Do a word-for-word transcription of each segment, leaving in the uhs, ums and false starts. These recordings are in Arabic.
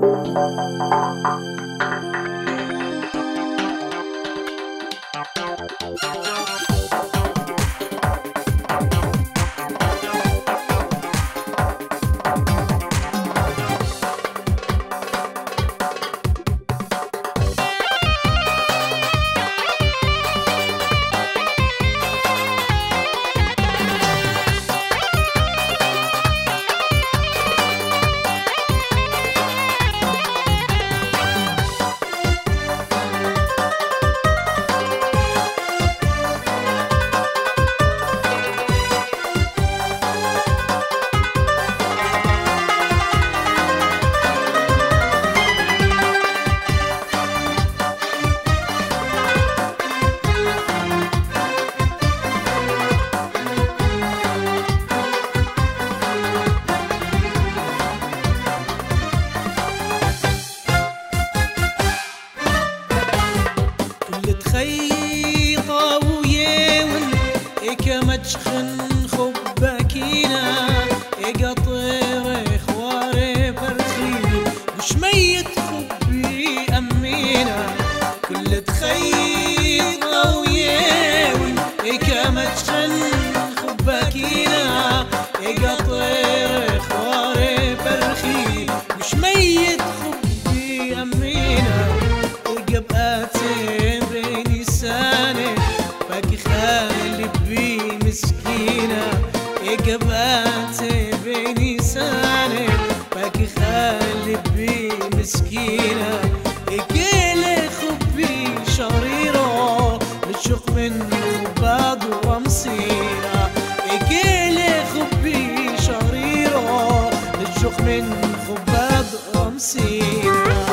خيطة وياون إكمتشخن خباكينا إقطير إخواري برخي مش ميت خبي أمينا كل تخيطة وياون إكمتشخن خباكينا إقطير إخواري برخي مش ميت خبي أمينا إقبقاتي إقباتي بيني ساني باكي خالي بي مسكينة إقيلي خبي شريرة لتشق من بعض ورمسينا إقيلي خبي شريرة لتشق من بعض ورمسينا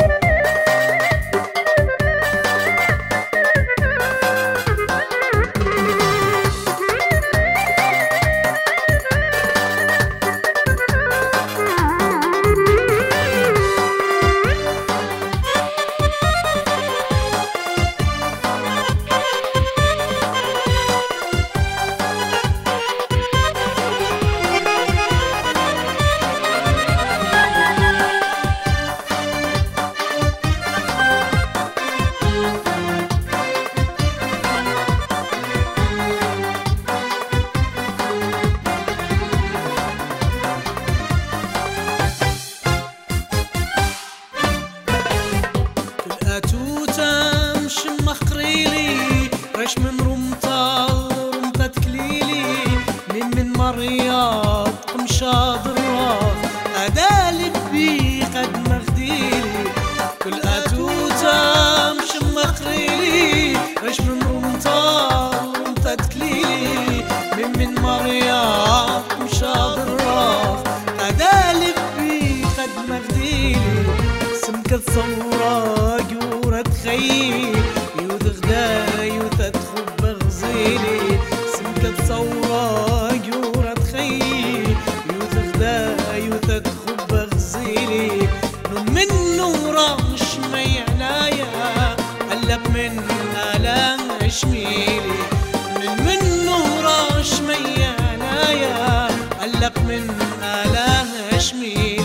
توتا مشمخ قريلي رش من رمطال رمطة تكليلي من من مرياض قمشاض الراف أدالي بي قد مغديلي كل أتوتا مشمخ قريلي رش من رمطال رمطة تكليلي من من مرياض قمشاض الراف أدالي بي قد مغديلي سمكة ثورة جورة تخيل يوذ غدا يوث تخب غزيلي سمكة ثورة جورة تخيل يوذ غدا يوث تخب غزيلي من نورة شمي عنايا علق من آلام شميلي من من نورة شمي عنايا علق من آلام شميلي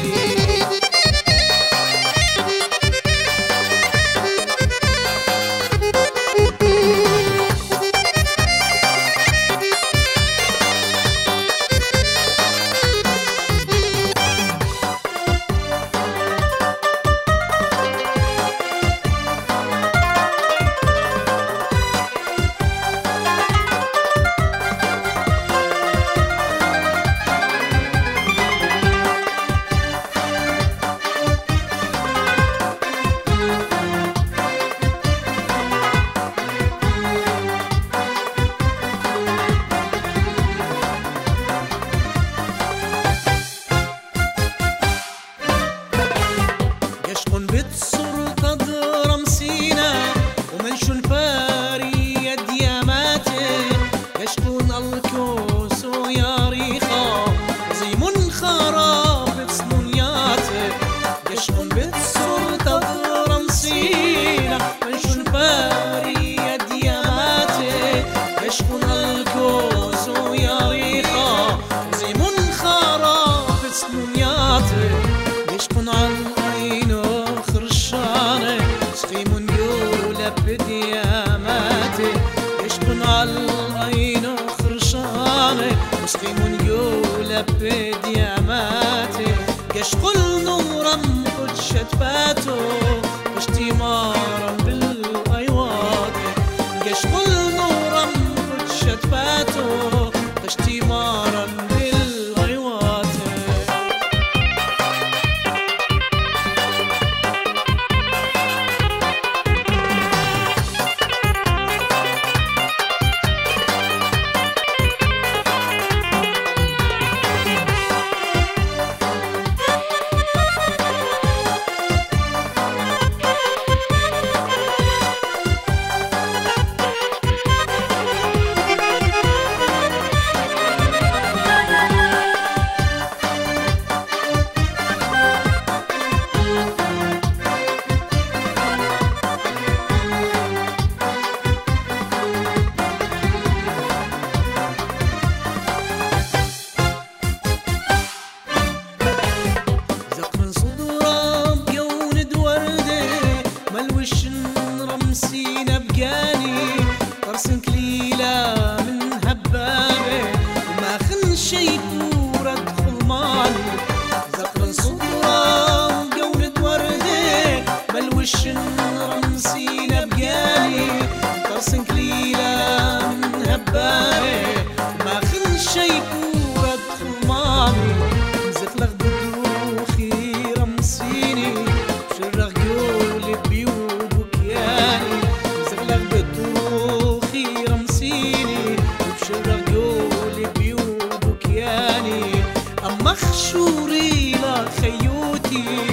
قشقل نورا قد شتفاتو قشتي مارا بالايوات قشقل نورا قد شتفاتو قشتي مارا بالايوات رمسينا بقاني قرصن كليلة من هبابة وما خن شي كورة خلماني زقرن صدرة وقولة وردة ملوش رمسينا بقاني قرصن كليلة من هبابة وما خن شي كورة خلماني زقلق بدوخي رمسيني شرق قولي بيو مخشوري لا خيوتي